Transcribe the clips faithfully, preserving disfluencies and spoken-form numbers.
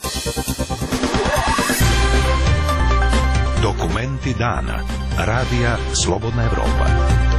Dokumenti dana. Radija Slobodna Evropa.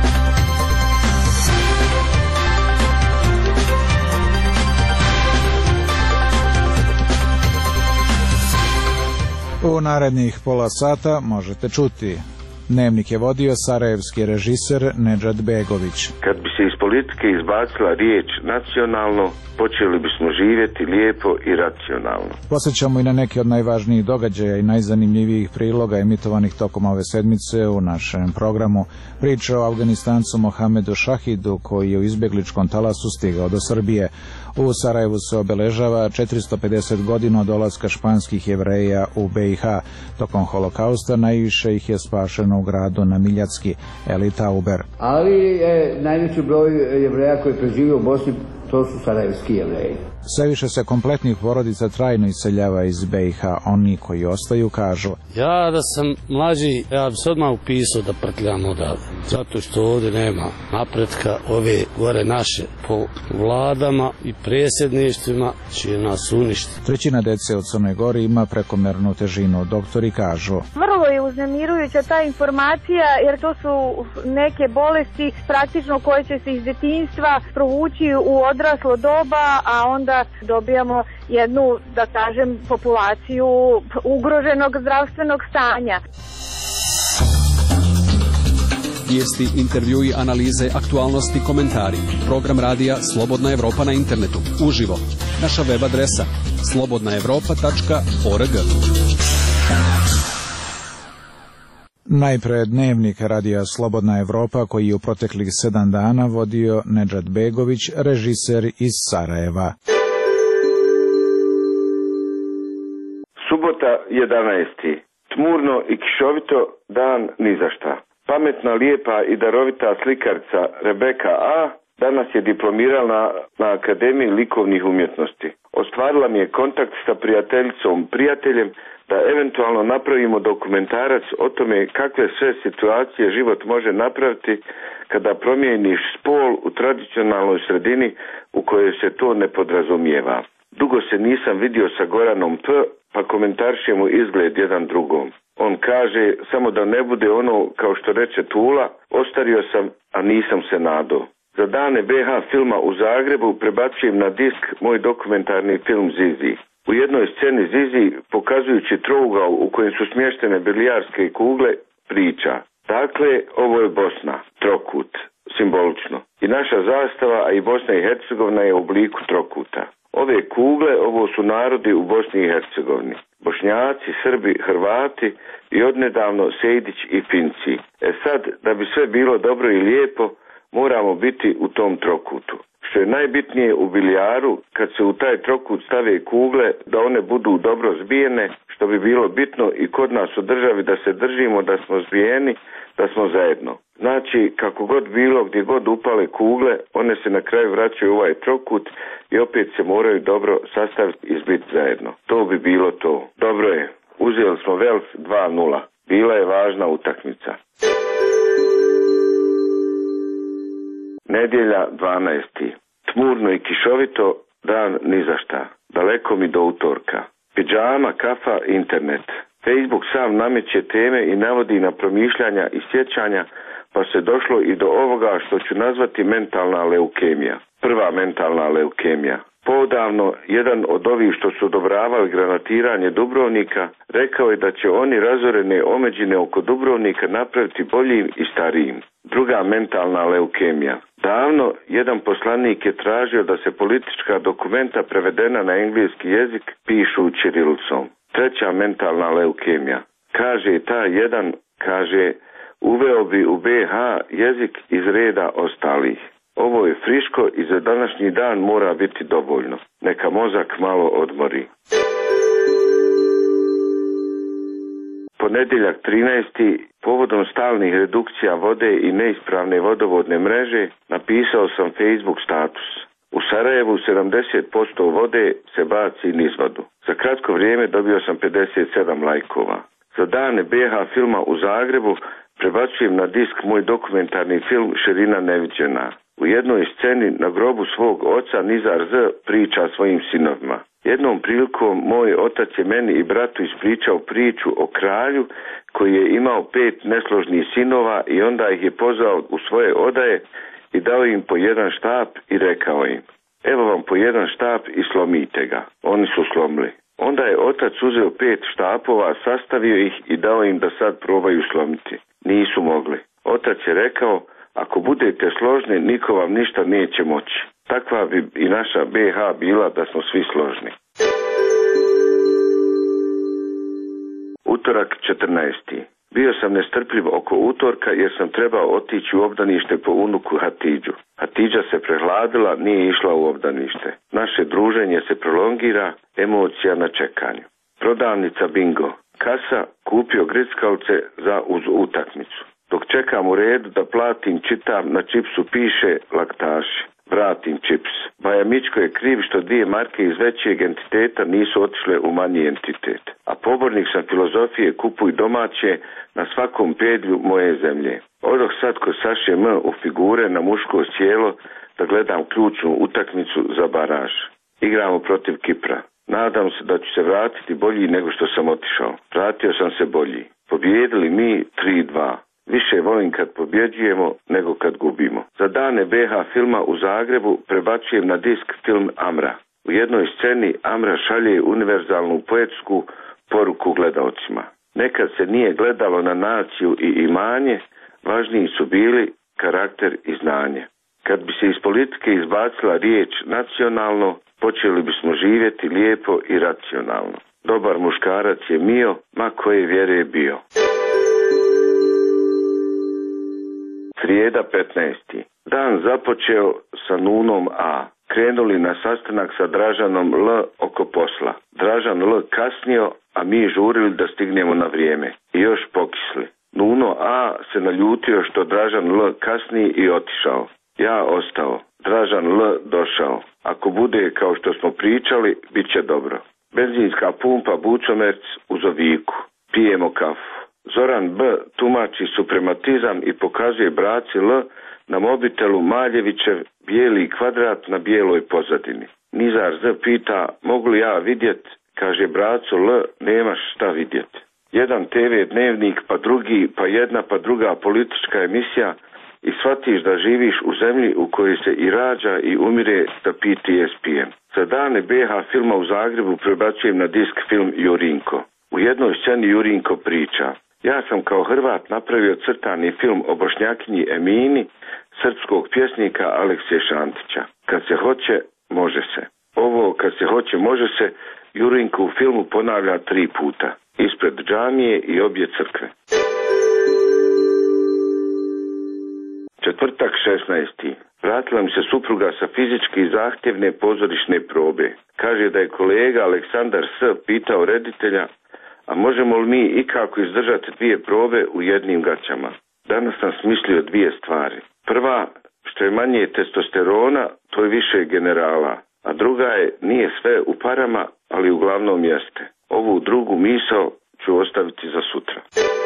U narednih pola sata možete čuti. Dnevnik je vodio sarajevski režiser Nedžad Begović. Kad bi se iz politike izbacila riječ nacionalno, počeli bismo živjeti lijepo i racionalno. Posjećamo i na neke od najvažnijih događaja i najzanimljivijih priloga emitovanih tokom ove sedmice u našem programu. Priča o Afganistancu Mohamedu Šahidu koji je u izbjegličkom talasu stigao do Srbije. U Sarajevu se obeležava četiristo pedeset godina od dolaska španskih Jevreja u B i H. Tokom holokausta najviše ih je spašeno u gradu na Miljacki, Eli Tauber. Ali je najveći broj Jevreja koji preživio u Bosni, to su sarajevski Jevreji. Sve više se kompletnih porodica trajno iseljava iz B i H. Oni koji ostaju kažu: ja da sam mlađi, ja bi se odmah upisao da prtljam odavde. Zato što ovdje nema napretka, ove gore naše po vladama i predsjedništvima će nas uništiti. Trećina dece u Crnoj Gori ima prekomernu težinu. Doktori kažu: vrlo je uznemirujuća ta informacija, jer to su neke bolesti praktično koje će se iz detinjstva provući u odraslo doba, a onda dobijamo jednu, da kažem, populaciju ugroženog zdravstvenog stanja. Vijesti, intervjui, analize, aktualnosti, komentari. Program radija Slobodna Evropa na internetu. Uživo. Naša web adresa slobodna evropa tačka org. Najpre dnevnik radija Slobodna Evropa koji je u proteklih sedam dana vodio Nedžad Begović, režiser iz Sarajeva. Subota jedanaesti. Tmurno i kišovito, dan ni za šta. Pametna, lijepa i darovita slikarica Rebeka A. danas je diplomirala na Akademiji likovnih umjetnosti. Ostvarila mi je kontakt sa prijateljicom, prijateljem, da eventualno napravimo dokumentarac o tome kakve sve situacije život može napraviti kada promijeniš spol u tradicionalnoj sredini u kojoj se to ne podrazumijeva. Dugo se nisam vidio sa Goranom P, pa komentaršemo izgled jedan drugom. On kaže, samo da ne bude ono kao što reče Tula, ostario sam, a nisam se nadao. Za dane B H filma u Zagrebu prebacujem na disk moj dokumentarni film Zizi. U jednoj sceni Zizi, pokazujući trougao u kojem su smještene bilijarske kugle, priča: dakle, ovo je Bosna, trokut, simbolično. I naša zastava, a i Bosna i Hercegovina je u obliku trokuta. Ove kugle, ovo su narodi u Bosni i Hercegovini. Bošnjaci, Srbi, Hrvati i odnedavno Sejdić i Finci. E sad, da bi sve bilo dobro i lijepo, moramo biti u tom trokutu. Što je najbitnije u bilijaru, kad se u taj trokut stave kugle, da one budu dobro zbijene, što bi bilo bitno i kod nas u državi, da se držimo, da smo zbijeni, da smo zajedno. Znači, kako god bilo, gdje god upale kugle, one se na kraju vraćaju u ovaj trokut i opet se moraju dobro sastaviti i zbiti zajedno. To bi bilo to. Dobro je. Uzeli smo Vels dva nula. Bila je važna utakmica. Nedjelja dvanaesti. Tmurno i kišovito, dan ni za šta. Daleko mi do utorka. Pidžama, kafa, internet. Facebook sam nameće teme i navodi na promišljanja i sjećanja, pa se došlo i do ovoga što ću nazvati mentalna leukemija. Prva mentalna leukemija. Podavno, jedan od ovih što su odobravali granatiranje Dubrovnika, rekao je da će oni razorene omeđine oko Dubrovnika napraviti boljim i starijim. Druga mentalna leukemija. Davno jedan poslanik je tražio da se politička dokumenta prevedena na engleski jezik pišu ćirilicom. Treća mentalna leukemija. Kaže ta jedan, kaže, uveo bi u B H jezik iz reda ostalih. Ovo je friško i za današnji dan mora biti dovoljno. Neka mozak malo odmori. Ponedjeljak trinaesti. Povodom stalnih redukcija vode i neispravne vodovodne mreže napisao sam Facebook status. U Sarajevu sedamdeset posto vode se baci niz vodu. Za kratko vrijeme dobio sam pedeset sedam lajkova. Za dane B H filma u Zagrebu prebacujem na disk moj dokumentarni film Širina neviđena. U jednoj sceni na grobu svog oca Nizar Z priča svojim sinovima. Jednom prilikom moj otac je meni i bratu ispričao priču o kralju koji je imao pet nesložnih sinova i onda ih je pozvao u svoje odaje i dao im po jedan štap i rekao im: evo vam po jedan štap i slomite ga. Oni su slomili. Onda je otac uzeo pet štapova, sastavio ih i dao im da sad probaju slomiti. Nisu mogli. Otac je rekao: ako budete složni, niko vam ništa neće moći. Takva bi i naša B H bila da smo svi složni. Utorak četrnaesti. Bio sam nestrpljiv oko utorka jer sam trebao otići u obdanište po unuku Hatidžu. Hatidža se prehladila, nije išla u obdanište. Naše druženje se prolongira, emocija na čekanju. Prodavnica bingo. Kasa, kupio grickavce za uz utakmicu. Dok čekam u redu da platim, čitam, na čipsu piše laktaši. Vratim čips. Baja Mičko je kriv što dvije marke iz većeg entiteta nisu otišle u manji entitet. A pobornik sam filozofije kupuj domaće na svakom pedlju moje zemlje. Odoh sad ko Saše M u figure na muško sjelo da gledam ključnu utakmicu za baraž. Igramo protiv Kipra. Nadam se da ću se vratiti bolji nego što sam otišao. Vratio sam se bolji. Pobjedili mi tri dva. Više volim kad pobjeđujemo nego kad gubimo. Za dane B H filma u Zagrebu prebacujem na disk film Amra. U jednoj sceni Amra šalje univerzalnu poetsku poruku gledaocima. Nekad se nije gledalo na naciju i imanje, važniji su bili karakter i znanje. Kad bi se iz politike izbacila riječ nacionalno, počeli bismo živjeti lijepo i racionalno. Dobar muškarac je mio, ma koje vjere je bio. Srijeda petnaesti. Dan započeo sa Nunom A. Krenuli na sastanak sa Dražanom L oko posla. Dražan L kasnio, a mi žurili da stignemo na vrijeme. I još pokisli. Nuno A se naljutio što Dražan L kasni i otišao. Ja ostao. Dražan L došao. Ako bude kao što smo pričali, bit će dobro. Benzinska pumpa Bucomerc u Zoviku. Pijemo kafu. Zoran B tumači suprematizam i pokazuje braci L na mobitelu Maljevićev bijeli kvadrat na bijeloj pozadini. Nizar Z pita: mogu li ja vidjet? Kaže bracu L: nemaš šta vidjet. Jedan te ve dnevnik, pa drugi, pa jedna, pa druga politička emisija i shvatiš da živiš u zemlji u kojoj se i rađa i umire sa P T S P-em. Za dane B H filma u Zagrebu prebacujem na disk film Jurinko. U jednoj sceni Jurinko priča: ja sam kao Hrvat napravio crtani film o Bošnjakinji Emini, srpskog pjesnika Aleksije Šantića. Kad se hoće, može se. Ovo kad se hoće, može se Jurinko u filmu ponavlja tri puta. Ispred džamije i obje crkve. Četvrtak šesnaesti. Vratila mi se supruga sa fizički zahtjevne pozorišne probe. Kaže da je kolega Aleksandar S pitao reditelja: a možemo li mi ikako izdržati dvije probe u jednim gaćama? Danas sam smislio dvije stvari. Prva, što je manje testosterona, to je više generala. A druga je, nije sve u parama, ali uglavnom jeste. Ovu drugu misao ću ostaviti za sutra.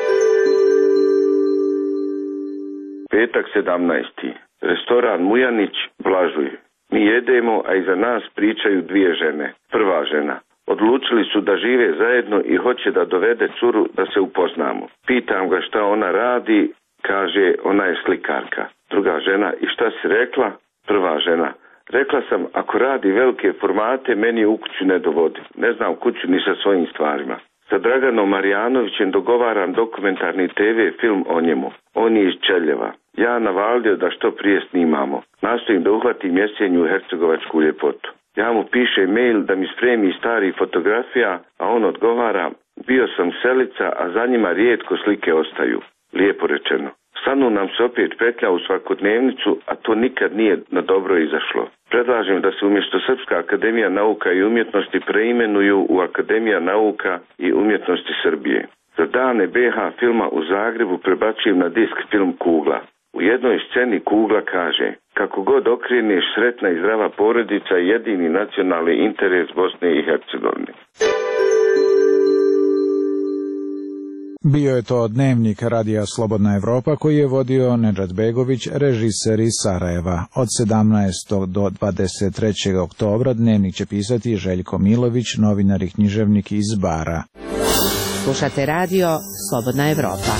Petak sedamnaesti. Restoran Mujanić, Blažuj. Mi jedemo, a iza nas pričaju dvije žene. Prva žena: odlučili su da žive zajedno i hoće da dovede curu da se upoznamo. Pitam ga šta ona radi, kaže ona je slikarka. Druga žena: i šta si rekla? Prva žena: rekla sam ako radi velike formate meni u kuću ne dovodi. Ne znam kuću ni sa svojim stvarima. Sa Draganom Marjanovićem dogovaram dokumentarni te ve film o njemu. On je iz Čeljeva. Ja navalio da što prije snimamo. Nastojim da uhvatim jesenju hercegovačku ljepotu. Ja mu piše mail da mi spremi stari fotografija, a on odgovara: bio sam selica, a za njima rijetko slike ostaju. Lijepo rečeno. Stanu nam se opet petlja u svakodnevnicu, a to nikad nije na dobro izašlo. Predlažem da se umjesto Srpska akademija nauka i umjetnosti preimenuju u Akademija nauka i umjetnosti Srbije. Za dane B H filma u Zagrebu prebacujem na disk film Kugla. U jednoj sceni Kugla kaže: kako god okreneš, sretna i zdrava porodica je jedini nacionalni interes Bosne i Hercegovine. Bio je to dnevnik Radija Slobodna Evropa koji je vodio Nedžad Begović, režiser iz Sarajeva. Od sedamnaestog do dvadeset trećeg oktobra dnevnik će pisati Željko Milović, novinar i književnik iz Bara. Slušate radio Slobodna Evropa.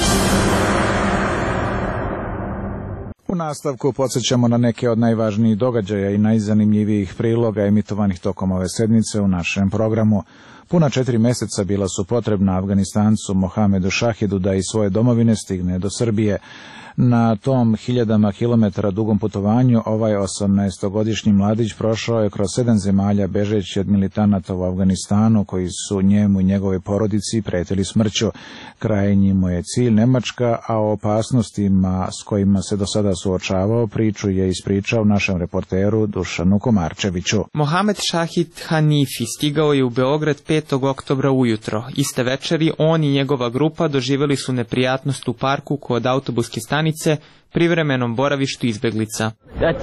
U nastavku podsjećamo na neke od najvažnijih događaja i najzanimljivijih priloga emitovanih tokom ove sedmice u našem programu. Puna četiri mjeseca bila su potrebna Afganistancu Mohamedu Šahidu da iz svoje domovine stigne do Srbije. Na tom hiljadama kilometara dugom putovanju ovaj osamnaestogodišnji mladić prošao je kroz sedam zemalja bežeći od militanata u Afganistanu koji su njemu i njegove porodici pretili smrću. Krajnji mu je cilj Nemačka, a o opasnostima s kojima se do sada suočavao priču je ispričao našem reporteru Dušanu Komarčeviću. Mohamed Šahid Hanifi stigao je u Beograd petog oktobra ujutro. Iste večeri on i njegova grupa doživjeli su neprijatnost u parku kod autobuske stanice privremenom boravištu izbeglica.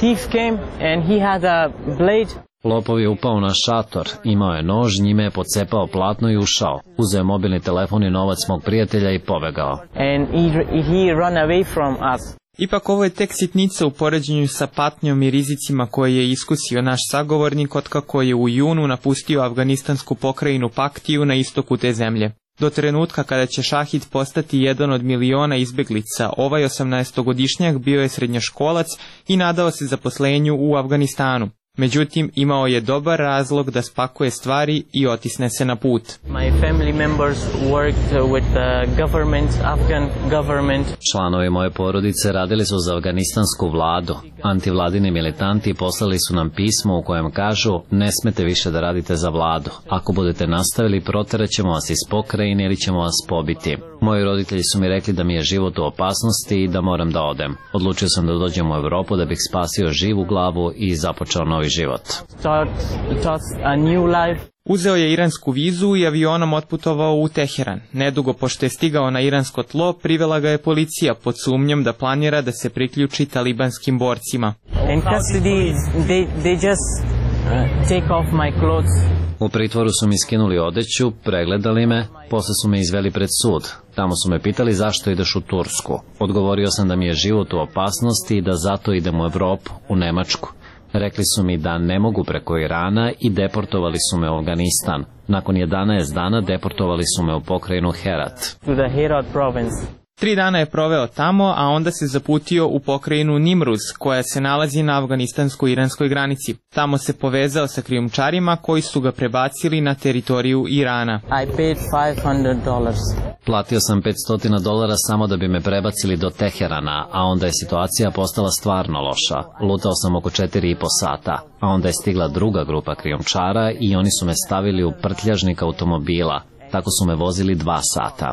Lopov je upao na šator, imao je nož, njime je pocepao platno i ušao. Uzeo mobilni telefon i novac mog prijatelja i pobegao. And he, he run away from us. Ipak ovo je tek sitnica u poređenju sa patnjom i rizicima koje je iskusio naš sagovornik otkako je u junu napustio afganistansku pokrajinu Paktiju na istoku te zemlje. Do trenutka kada će Šahid postati jedan od miliona izbeglica, ovaj osamnaestogodišnjak bio je srednjoškolac i nadao se zaposlenju u Afganistanu. Međutim, imao je dobar razlog da spakuje stvari i otisne se na put. My family members worked with the government, Afghan government. Članovi moje porodice radili su za afganistansku vladu. Antivladini militanti poslali su nam pismo u kojem kažu: ne smete više da radite za vladu. Ako budete nastavili, protjerat ćemo vas iz pokrajine ili ćemo vas pobiti. Moji roditelji su mi rekli da mi je život u opasnosti i da moram da odem. Odlučio sam da dođem u Evropu da bih spasio živu glavu i započeo novi život. Start, start a new life. Uzeo je iransku vizu i avionom otputovao u Teheran. Nedugo pošto je stigao na iransko tlo, privela ga je policija pod sumnjom da planira da se priključi talibanskim borcima. In custody, they, they just take off my clothes. U pritvoru su mi skinuli odeću, pregledali me, posle su me izveli pred sud. Tamo su me pitali zašto ideš u Tursku. Odgovorio sam da mi je život u opasnosti i da zato idem u Evropu, u Nemačku. Rekli su mi da ne mogu preko Irana i deportovali su me u Afganistan. Nakon jedanaest dana deportovali su me u pokrajinu Herat. To the Herat province. Tri dana je proveo tamo, a onda se zaputio u pokrajinu Nimruz, koja se nalazi na afganistansko-iranskoj granici. Tamo se povezao sa krijumčarima koji su ga prebacili na teritoriju Irana. I paid five hundred dollars. Platio sam petsto dolara samo da bi me prebacili do Teherana, a onda je situacija postala stvarno loša. Lutao sam oko četiri i po sata, a onda je stigla druga grupa krijumčara i oni su me stavili u prtljažnik automobila. Tako su me vozili dva sata.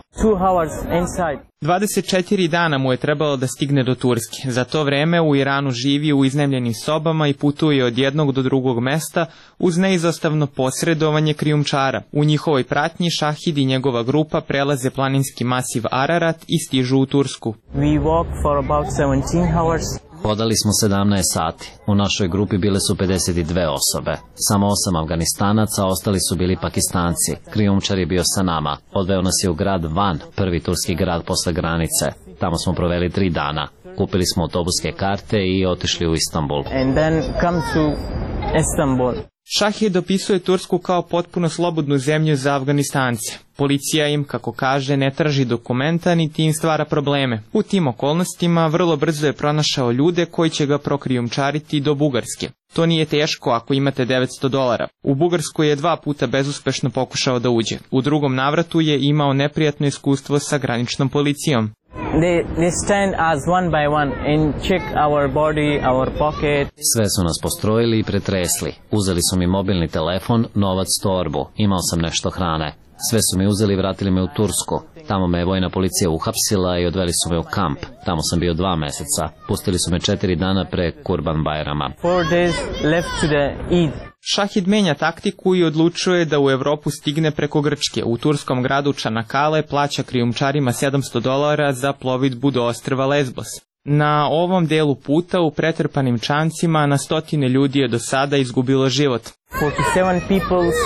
dvadeset četiri dana mu je trebalo da stigne do Turske. Za to vreme u Iranu živi u iznajmljenim sobama i putuje od jednog do drugog mesta uz neizostavno posredovanje krijumčara. U njihovoj pratnji Šahid i njegova grupa prelaze planinski masiv Ararat i stižu u Tursku. We walk for about seventeen hours. Hodali smo sedamnaest sati. U našoj grupi bile su pedeset dve osobe. Samo osam Afganistanaca, ostali su bili Pakistanci. Krijumčar je bio sa nama. Odveo nas je u grad Van, prvi turski grad posle granice. Tamo smo proveli tri dana. Kupili smo autobuske karte i otišli u Istanbul. And then come to Istanbul. Šahid opisuje Tursku kao potpuno slobodnu zemlju za Afganistance. Policija im, kako kaže, ne traži dokumenta niti im stvara probleme. U tim okolnostima vrlo brzo je pronašao ljude koji će ga prokrijumčariti do Bugarske. To nije teško ako imate devetsto dolara. U Bugarsku je dva puta bezuspešno pokušao da uđe. U drugom navratu je imao neprijatno iskustvo sa graničnom policijom. They, they stand as one by one and check our body, our pocket. Sve su nas postrojili i pretresli. Uzeli su mi mobilni telefon, novac, torbu. Imao sam nešto hrane. Sve su mi uzeli i vratili me u Tursku. Tamo me je vojna policija uhapsila i odveli su me u kamp. Tamo sam bio dva meseca. Pustili su me četiri dana pre Kurban Bajrama. Four days left to the Eid. Šahid menja taktiku i odlučuje da u Evropu stigne preko Grčke. U turskom gradu Čanakale plaća krijumčarima sedamsto dolara za plovidbu do ostrva Lesbos. Na ovom delu puta u pretrpanim čamcima na stotine ljudi je do sada izgubilo život. forty-seven people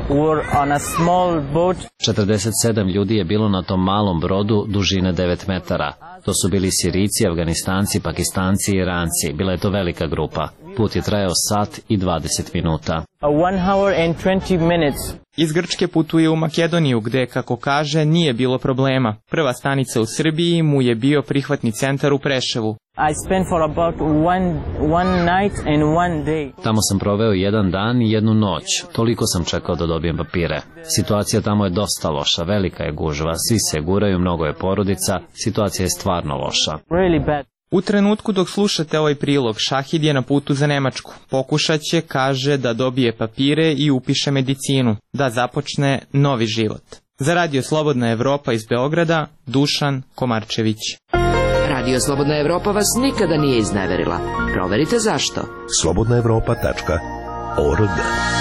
were on a small boat. četrdeset sedam ljudi je bilo na tom malom brodu dužine devet metara. To su bili Sirijci, Afganistanci, Pakistanci i Iranci. Bila je to velika grupa. Put je trajao sat i dvadeset minuta. one hour and twenty minutes. Iz Grčke putuje u Makedoniju gde, kako kaže, nije bilo problema. Prva stanica u Srbiji mu je bio prihvatni centar u Preševu. I spent for about one, one night and one day. Tamo sam proveo jedan dan i jednu noć. Toliko sam čekao da dobijem papire. Situacija tamo je dosta loša, velika je gužva, svi se guraju, mnogo je porodica, situacija je stvarno loša. Really bad. U trenutku dok slušate ovaj prilog, Šahid je na putu za Nemačku. Pokušat će, kaže, da dobije papire i upiše medicinu, da započne novi život. Za Radio Slobodna Evropa iz Beograda, Dušan Komarčević. Radio Slobodna Evropa vas nikada nije izneverila. Proverite zašto. slobodna evropa tačka org.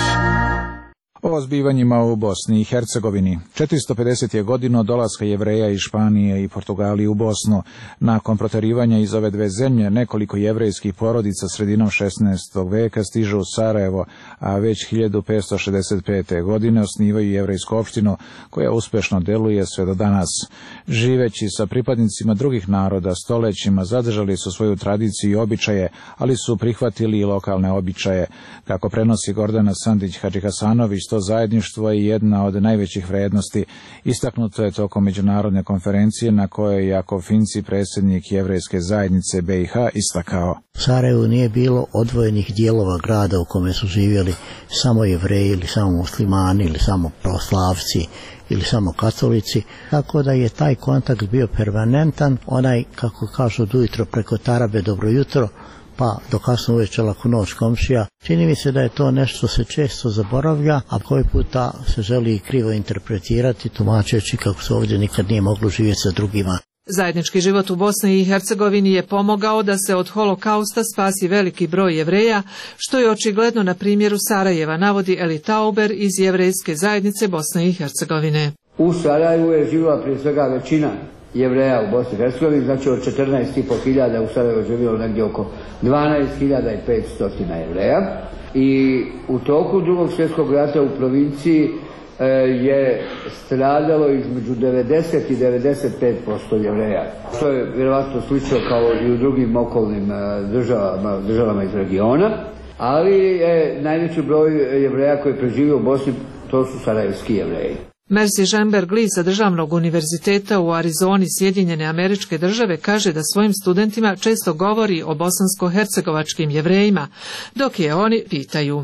O zbivanjima u Bosni i Hercegovini. četiristo pedeset je godina dolaska Jevreja iz Španije i Portugalije u Bosnu. Nakon proterivanja iz ove dve zemlje, nekoliko jevrejskih porodica sredinom šesnaestog veka stižu u Sarajevo, a već hiljadu petsto šezdeset pete. godine osnivaju jevrejsku opštinu koja uspešno deluje sve do danas. Živeći sa pripadnicima drugih naroda stolećima zadržali su svoju tradiciju i običaje, ali su prihvatili i lokalne običaje. Kako prenosi Gordana Sandić Hadžihasanović, to zajedništvo je jedna od najvećih vrednosti. Istaknuto je tokom međunarodne konferencije na kojoj je Jakov Finci, predsjednik jevrejske zajednice be i ha, istakao. U Sarajevu nije bilo odvojenih dijelova grada u kome su živjeli samo Jevreji ili samo muslimani ili samo pravoslavci ili samo katolici, tako da je taj kontakt bio permanentan, onaj, kako kažu, od ujutro preko tarabe dobro jutro, pa do kasno uveče laku noć komšija. Čini mi se da je to nešto se često zaboravlja, a koji puta se želi krivo interpretirati, tumačeći kako se ovdje nikad nije moglo živjeti sa drugima. Zajednički život u Bosni i Hercegovini je pomogao da se od holokausta spasi veliki broj Jevreja, što je očigledno na primjeru Sarajeva, navodi Eli Tauber iz Jevrejske zajednice Bosne i Hercegovine. U Sarajevu je živjela prije svega većina Jevreja u Bosni i Hercegovini, znači od četrnaest i po hiljada u Sarajevu živjelo negdje oko dvanaest hiljada petsto Jevreja, i u toku drugog svjetskog rata u provinciji e, je stradalo između devedeset i devedeset pet posto Jevreja. To je vjerovatno slično kao i u drugim okolnim državama, državama iz regiona, ali je najveći broj Jevreja koji je preživio u Bosni, to su sarajevski Jevreji. Mercy Žemberg Lee sa Državnog univerziteta u Arizoni, Sjedinjene Američke Države, kaže da svojim studentima često govori o bosansko-hercegovačkim Jevrejima, dok je oni pitaju: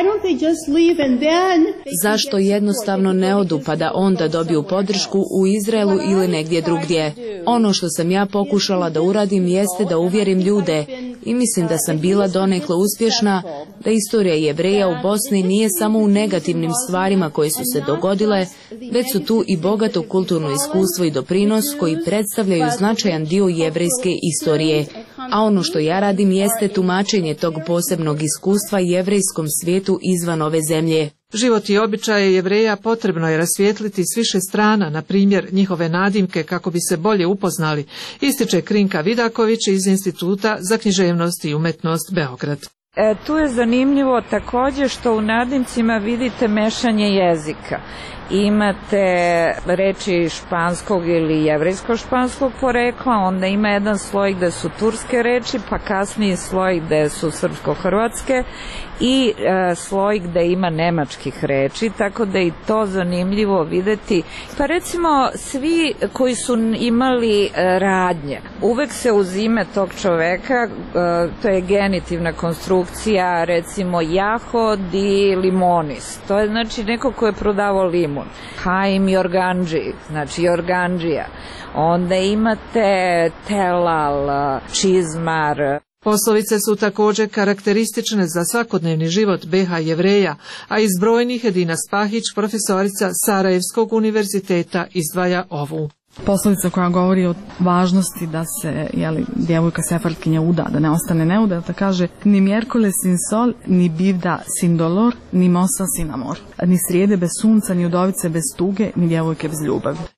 zašto jednostavno ne odu pa da onda dobiju podršku u Izraelu ili negdje drugdje? Ono što sam ja pokušala da uradim jeste da uvjerim ljude, i mislim da sam bila donekle uspješna, da istorija Jevreja u Bosni nije samo u negativnim stvarima koje su se dogodile, već su tu i bogato kulturno iskustvo i doprinos koji predstavljaju značajan dio jevrejske istorije. A ono što ja radim jeste tumačenje tog posebnog iskustva jevrejskom svijetu izvan ove zemlje. Život i običaje Jevreja potrebno je rasvijetliti s više strana, na primjer njihove nadimke, kako bi se bolje upoznali, ističe Krinka Vidaković iz Instituta za književnost i umetnost Beograd. E, tu je zanimljivo također što u nadimcima vidite mešanje jezika. Imate reči španskog ili jevrejsko-španskog porekla, onda ima jedan sloj gde su turske reči, pa kasniji sloj gde su srpsko-hrvatske i e, sloj gde ima nemačkih reči, tako da je i to zanimljivo videti. Pa recimo svi koji su imali e, radnje, uvek se uz ime tog čoveka, e, to je genitivna konstrukcija, recimo jahod i limonis, to je znači neko ko je prodavao limun. Haim Jorganđi, znači Jorganđija. Onda imate telal, čizmar. Poslovice su također karakteristične za svakodnevni život be ha Jevreja, a iz brojnih Edina Spahić, profesorica Sarajevskog univerziteta, izdvaja ovu. Poslovica koja govori o važnosti da se, jeli, djevojka sefarkinja uda, da ne ostane neuda, da kaže: ni mjerkole sin sol, ni bivda sin dolor, ni mosa sin amor. Ni srijede bez sunca, ni udovice bez tuge, ni djevojke bez ljubavi.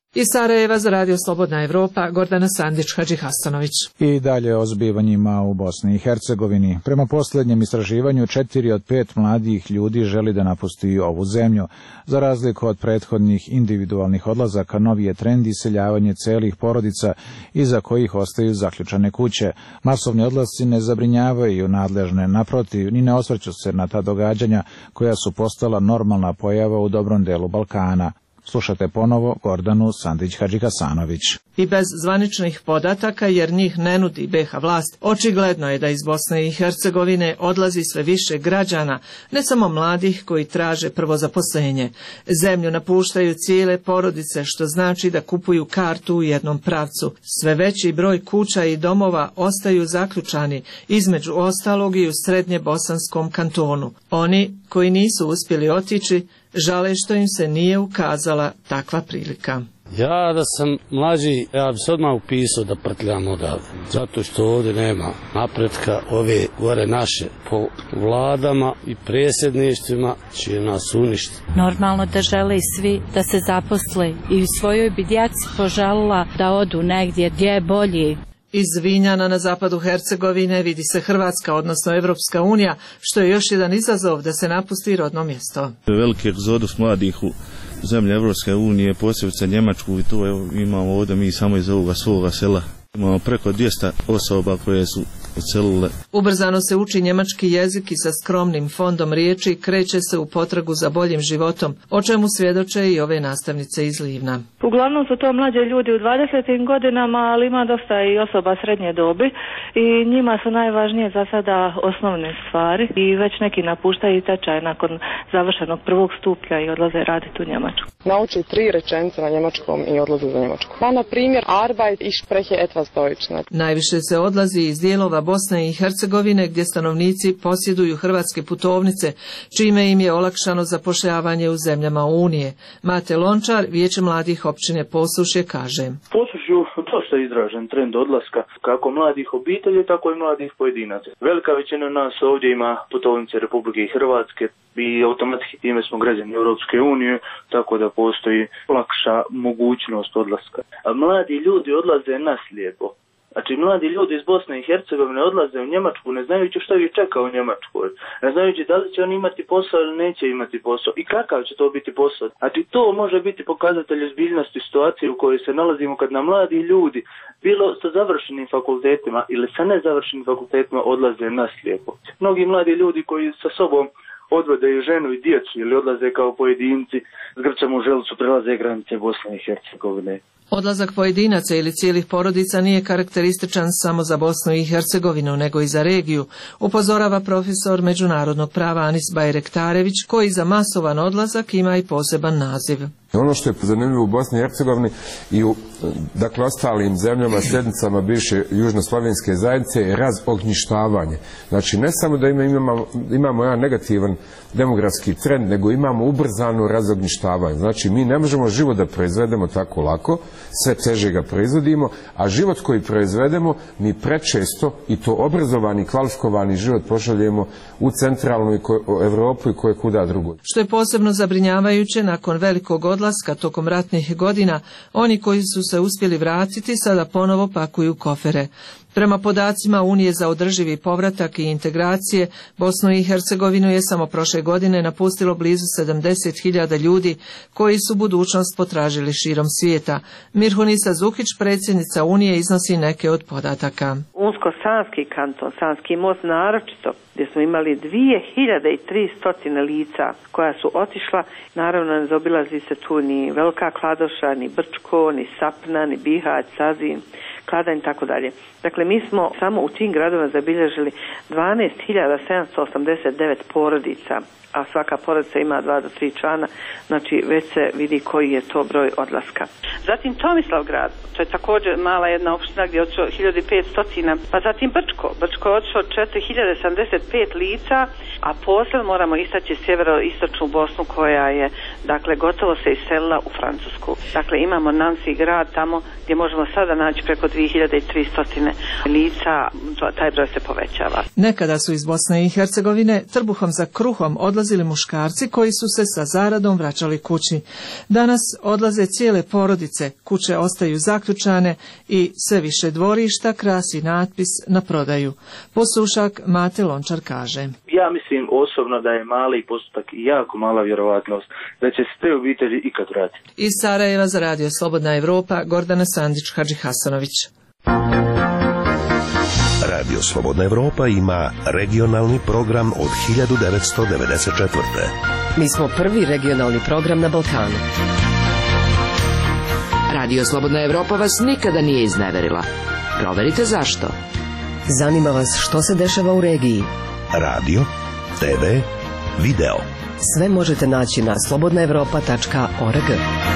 Iz Sarajeva za Radio Slobodna Evropa, Gordana Sandić-Hadžihasanović. I dalje o zbivanjima u Bosni i Hercegovini. Prema posljednjem istraživanju, četiri od pet mladih ljudi želi da napusti ovu zemlju. Za razliku od prethodnih individualnih odlazaka, novi je trend iseljavanje celih porodica iza kojih ostaju zaključane kuće. Masovni odlasci ne zabrinjavaju nadležne, naprotiv, ni ne osvrću se na ta događanja koja su postala normalna pojava u dobrom delu Balkana. Slušate ponovo Gordanu Sandić-Hadžihasanović. I bez zvaničnih podataka, jer njih ne nudi be ha vlast, očigledno je da iz Bosne i Hercegovine odlazi sve više građana, ne samo mladih koji traže prvo zaposlenje. Zemlju napuštaju cijele porodice, što znači da kupuju kartu u jednom pravcu. Sve veći broj kuća i domova ostaju zaključani, između ostalog i u srednje bosanskom kantonu. Oni koji nisu uspjeli otići, žale što im se nije ukazala takva prilika. Ja da sam mlađi, ja bi se odmah upisao da prtljam odavde. Zato što ovdje nema napretka, ove gore naše po vladama i predsjedništvima će nas uništiti. Normalno da žele i svi da se zaposle i u svojoj bi djeci poželila da odu negdje gdje je bolji. Iz Vinjana na zapadu Hercegovine vidi se Hrvatska, odnosno Evropska unija, što je još jedan izazov da se napusti rodno mjesto. Veliki egzodus mladih u zemlje Evropske unije, posebice Njemačku, i to imamo ovdje mi samo iz ovoga svoga sela. Imamo preko dvjesto osoba koje su odselile. Ubrzano se uči njemački jezik i sa skromnim fondom riječi kreće se u potragu za boljim životom, o čemu svjedoče i ove nastavnice iz Livna. Uglavnom su to mlađi ljudi u dvadesetim godinama, ali ima dosta i osoba srednje dobi i njima su najvažnije za sada osnovne stvari i već neki napuštaju tečaj nakon završenog prvog stupnja i odlaze raditi u Njemačku. Nauči tri rečenice na njemačkom i odlaze za Njemačku. Pa na primjer, Arbeit, ich spreche etwas Deutsch. Najviše se odlazi iz dijelova Bosne i Hercegovine gdje stanovnici posjeduju hrvatske putovnice, čime im je olakšano zapošljavanje u zemljama Unije. Mate Lončar, Vijeće mladih općine Posušje, kaže: Posušju dosta izražen trend odlaska kako mladih obitelji, tako i mladih pojedinaca. Velika većina nas ovdje ima putovnice Republike Hrvatske i automatski time smo građani Europske unije, tako da postoji lakša mogućnost odlaska. A mladi ljudi odlaze naslijepo. Znači, mladi ljudi iz Bosne i Hercegovine odlaze u Njemačku ne znajući što ih čeka u Njemačkoj. Ne znajući da li će oni imati posao ili neće imati posao i kakav će to biti posao. Znači, to može biti pokazatelj ozbiljnosti situacije u kojoj se nalazimo kad nam mladi ljudi, bilo sa završenim fakultetima ili sa nezavršenim fakultetima, odlaze naslijepo. Mnogi mladi ljudi koji sa sobom odvode i ženu i djecu ili odlaze kao pojedinci s grčem u želucu, prelaze granice Bosne i Hercegovine. Odlazak pojedinaca ili cijelih porodica nije karakterističan samo za Bosnu i Hercegovinu, nego i za regiju, upozorava profesor međunarodnog prava Anis Bajrektarević, koji za masovan odlazak ima i poseban naziv. Ono što je zanimljivo u Bosni i Hercegovini i u dakle, ostalim zemljama, sjednicama bivše južnoslovenske zajednice je razognjištavanje. Znači, ne samo da imamo, imamo jedan negativan demografski trend, nego imamo ubrzano razognjištavanje. Znači, mi ne možemo život da proizvedemo tako lako, sve teže ga proizvodimo, a život koji proizvedemo mi prečesto, i to obrazovani, kvalifikovani život, pošaljemo u centralnu Evropu i koje kuda drugo. Što je posebno zabrinjavajuće, nakon velikog odlaska tokom ratnih godina, oni koji su se uspjeli vratiti sada ponovo pakuju kofere. Prema podacima Unije za održivi povratak i integracije, Bosnu i Hercegovinu je samo prošle godine napustilo blizu sedamdeset hiljada ljudi koji su budućnost potražili širom svijeta. Mirhunisa Zukić, predsjednica Unije, iznosi neke od podataka. Unsko-sanski kanton, Sanski most naročito, gdje smo imali dvije hiljade tristo lica koja su otišla, naravno ne zaobilazi se tu ni Velika Kladoša, ni Brčko, ni Sapna, ni Bihać, Sazin, Kladanj i tako dalje. Dakle, mi smo samo u tim gradovima zabilježili dvanaest hiljada sedamsto osamdeset devet porodica, a svaka porodica ima dva do tri člana, znači već se vidi koji je to broj odlaska. Zatim Tomislavgrad, to je također mala jedna opština gdje je otišlo hiljadu petsto, pa zatim Brčko, Brčko je otišlo četiri hiljade sedamdeset pet lica, a poslije moramo istaći sjeveroistočnu Bosnu koja je, dakle, gotovo se iselila u Francusku. Dakle, imamo Nancy grad tamo gdje možemo sada naći preko dvije hiljade tristo lica, taj broj se povećava. Nekada su iz Bosne i Hercegovine trbuhom za kruhom odlazili muškarci koji su se sa zaradom vraćali kući. Danas odlaze cijele porodice, kuće ostaju zaključane i sve više dvorišta krasi natpis na prodaju. Poslušak Mate Lončar kaže: Ja mislim osobno da je mali postotak i jako mala vjerovatnost da će se te obitelji ikad vratiti. Iz Sarajeva za Radio Slobodna Evropa, Gordana Sandić Hadžihasanović. Radio Slobodna Evropa ima regionalni program od hiljadu devetsto devedeset četvrte. Mi smo prvi regionalni program na Balkanu. Radio Slobodna Evropa vas nikada nije izneverila. Proverite zašto. Zanima vas što se dešava u regiji. Radio, te ve, video. Sve možete naći na slobodna evropa tačka org.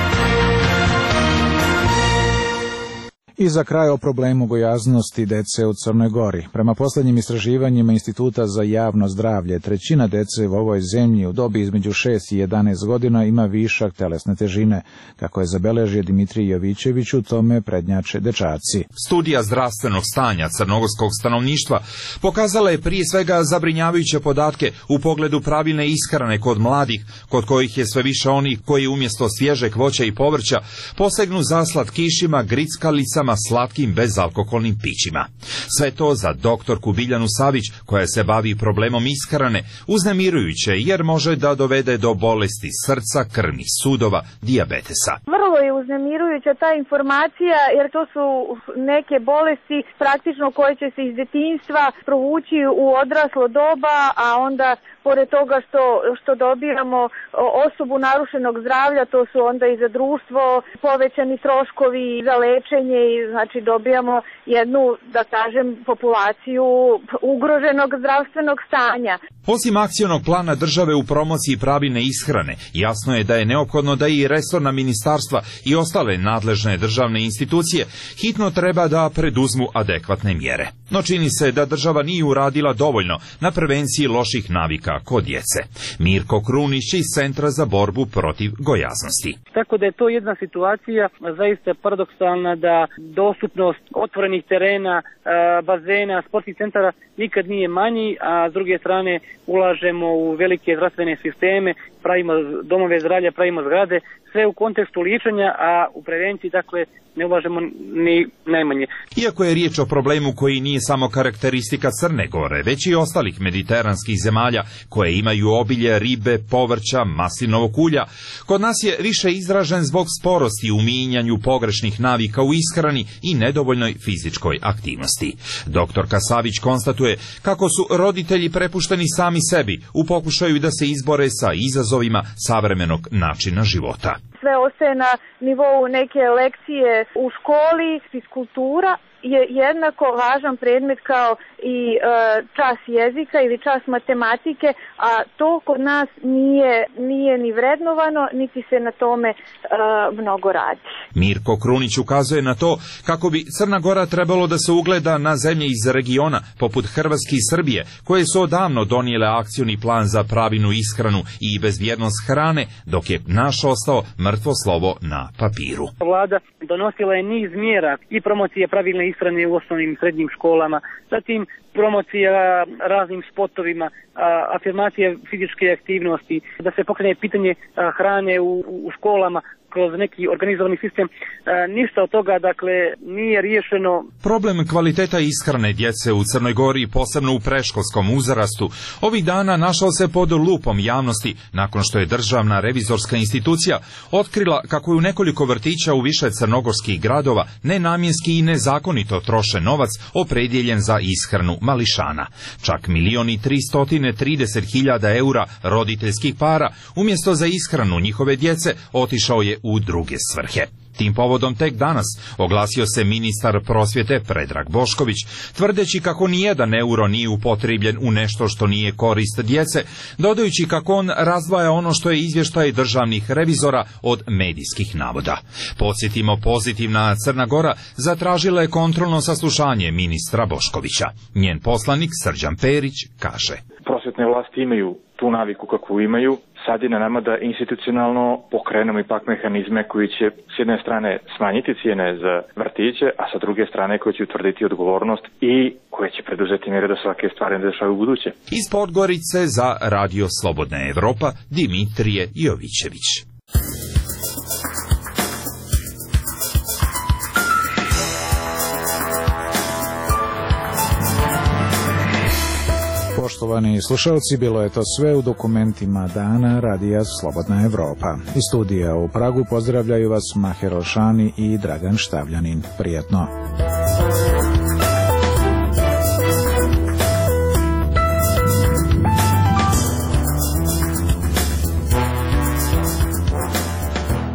I za kraj o problemu gojaznosti dece u Crnoj Gori. Prema posljednjim istraživanjima Instituta za javno zdravlje, trećina dece u ovoj zemlji u dobi između šest i jedanaest godina ima višak telesne težine. Kako je zabeležio Dimitrij Jovićević, u tome prednjače dečaci. Studija zdravstvenog stanja crnogorskog stanovništva pokazala je prije svega zabrinjavajuće podatke u pogledu pravilne ishrane kod mladih, kod kojih je sve više onih koji umjesto svježeg voća i povrća posegnu za slatkišima, grickalicama, slatkim bezalkoholnim pićima. Sve to za doktorku Biljanu Savić, koja se bavi problemom ishrane, uznemirujuće jer može da dovede do bolesti srca, krvnih sudova, dijabetesa. Vrlo je uznemirujuća ta informacija jer to su neke bolesti praktično koje će se iz djetinjstva provući u odraslo doba, a onda pored toga što, što dobijamo osobu narušenog zdravlja, to su onda i za društvo povećani troškovi za lečenje i znači dobijamo jednu, da kažem, populaciju ugroženog zdravstvenog stanja. Osim akcionog plana države u promociji pravilne ishrane, jasno je da je neophodno da i resorna ministarstva i ostale nadležne državne institucije hitno treba da preduzmu adekvatne mjere. No čini se da država nije uradila dovoljno na prevenciji loših navika kod djece. Mirko Krunić iz Centra za borbu protiv gojaznosti. Tako da je to jedna situacija zaista paradoksalna da dostupnost otvorenih terena, bazena, sportskih centara nikad nije manji, a s druge strane ulažemo u velike zdravstvene sisteme, pravimo domove zdravlja, pravimo zgrade, sve u kontekstu ličenja, a u prevenciji dakle ne ulažemo ni najmanje. Iako je riječ o problemu koji nije samo karakteristika Crne Gore, već i ostalih mediteranskih zemalja koje imaju obilje ribe, povrća, maslinovog ulja, kod nas je više izražen zbog sporosti u mijenjanju pogrešnih navika u ishrani i nedovoljnoj fizičkoj aktivnosti. Doktorka Savić konstatuje kako su roditelji prepušteni sami sebi u pokušaju da se izbore sa izazovima savremenog načina života. Sve ostaje na nivou neke lekcije u školi, fiskultura je jednako važan predmet kao i e, čas jezika ili čas matematike, a to kod nas nije, nije ni vrednovano, niti se na tome e, mnogo radi. Mirko Krunić ukazuje na to kako bi Crna Gora trebalo da se ugleda na zemlje iz regiona, poput Hrvatske i Srbije, koje su odavno donijele akcioni plan za pravilnu ishranu i bezbjednost hrane, dok je naš ostao mrtvo slovo na papiru. Vlada donosila je niz mjera i promocije pravilne ishrane u osnovnim i srednjim školama, zatim promocija raznim spotovima, afirmacija fizičke aktivnosti, da se pokrene pitanje hrane u, u školama kroz neki organizovani sistem. E, ništa od toga, dakle, nije riješeno. Problem kvaliteta ishrane djece u Crnoj Gori, posebno u predškolskom uzrastu, ovih dana našao se pod lupom javnosti nakon što je državna revizorska institucija otkrila kako je u nekoliko vrtića u više crnogorskih gradova nenamjenski i nezakonito troše novac opredijeljen za ishranu mališana. Čak milion i tristotine trideset hiljada eura roditeljskih para umjesto za ishranu njihove djece otišao je u druge svrhe. Tim povodom tek danas oglasio se ministar prosvjete Predrag Bošković, tvrdeći kako nijedan euro nije upotrebljen u nešto što nije korist djece, dodajući kako on razdvaja ono što je izvještaj državnih revizora od medijskih navoda. Podsjetimo, pozitivna Crna Gora zatražila je kontrolno saslušanje ministra Boškovića. Njen poslanik Srđan Perić kaže: Prosvjetne vlasti imaju tu naviku kakvu imaju, sad je na nama da institucionalno pokrenemo ipak mehanizme koji će s jedne strane smanjiti cijene za vrtiće, a sa druge strane koji će utvrditi odgovornost i koje će preduzeti mjere da svake stvari ne dešavaju u buduće. Iz Podgorice za Radio Slobodna Evropa, Dimitrije Jovićević. Poštovani slušalci, bilo je to sve u dokumentima dana Radija Slobodna Evropa. Iz studija u Pragu pozdravljaju vas Maher Olšani i Dragan Štavljanin. Prijetno.